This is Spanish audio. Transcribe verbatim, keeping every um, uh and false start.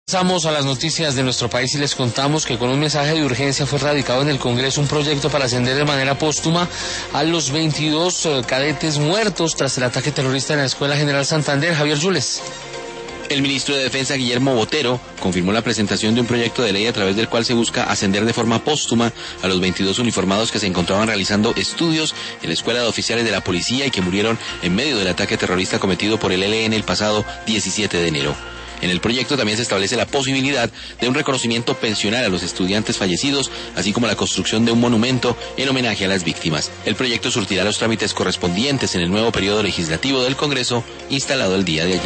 Pasamos a las noticias de nuestro país y les contamos que con un mensaje de urgencia fue radicado en el Congreso un proyecto para ascender de manera póstuma a los veintidós cadetes muertos tras el ataque terrorista en la Escuela General Santander. Javier Yules. El ministro de Defensa, Guillermo Botero, confirmó la presentación de un proyecto de ley a través del cual se busca ascender de forma póstuma a los veintidós uniformados que se encontraban realizando estudios en la Escuela de Oficiales de la Policía y que murieron en medio del ataque terrorista cometido por el E L N el pasado diecisiete de enero. En el proyecto también se establece la posibilidad de un reconocimiento pensional a los estudiantes fallecidos, así como la construcción de un monumento en homenaje a las víctimas. El proyecto surtirá los trámites correspondientes en el nuevo periodo legislativo del Congreso, instalado el día de ayer.